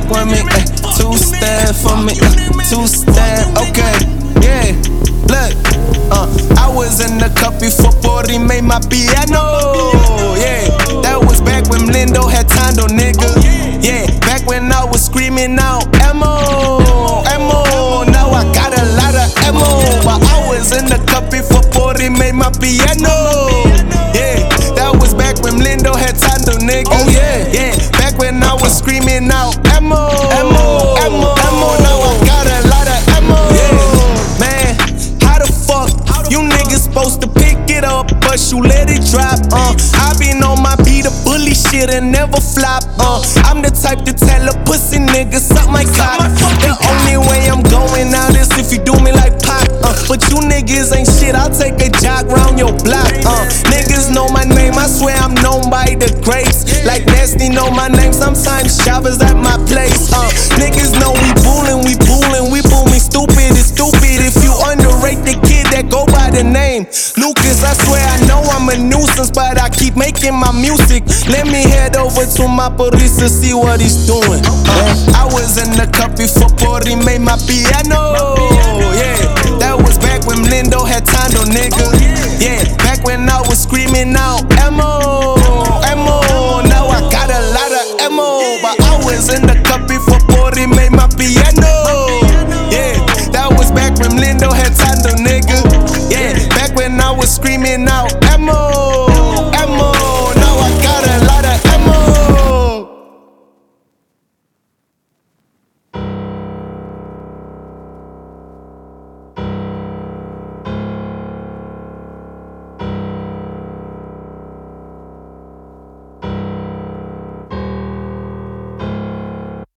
with me, two-step for me, two-step, okay, yeah, look, I was in the cup before Bori made my piano, yeah, that was back when Lindo had Tando, nigga, yeah, back when I was screaming out, ammo, ammo, now I got a lot of ammo, but I was in the cup before Bori made my piano, yeah, that was back when Lindo had Tando, nigga, oh yeah, yeah, back when I was screaming out, ammo, ammo, ammo, ammo, now I got a lot of ammo, yeah, man, how the fuck you niggas supposed to pick it up, but you let it drop, I been on my beat a bully shit and never flop, I'm the type to tell a pussy nigga suck my cock, the only way I'm going out is if you do me like Pac, but you niggas ain't shit, I'll take a jog round your block, niggas know my name, I swear I'm known by the greats, like Nasty know my name, sometimes shoppers at my place, niggas know we boolin', we booming, stupid is stupid, if you underrate the kid that go by the name Lucas, I swear I know I'm a nuisance, but I keep making my music, let me head over to my Parisa, see what he's doing, I was in the cup before Bori made my piano, yeah, that was back when Lindo had Tando, nigga, yeah, back when I was screaming out, ammo, ammo, now I got a lot of ammo, but I was in the cup before Bori made my piano, yeah, that was back when Lindo had Tando, nigga, yeah, back when I was screaming out, ammo.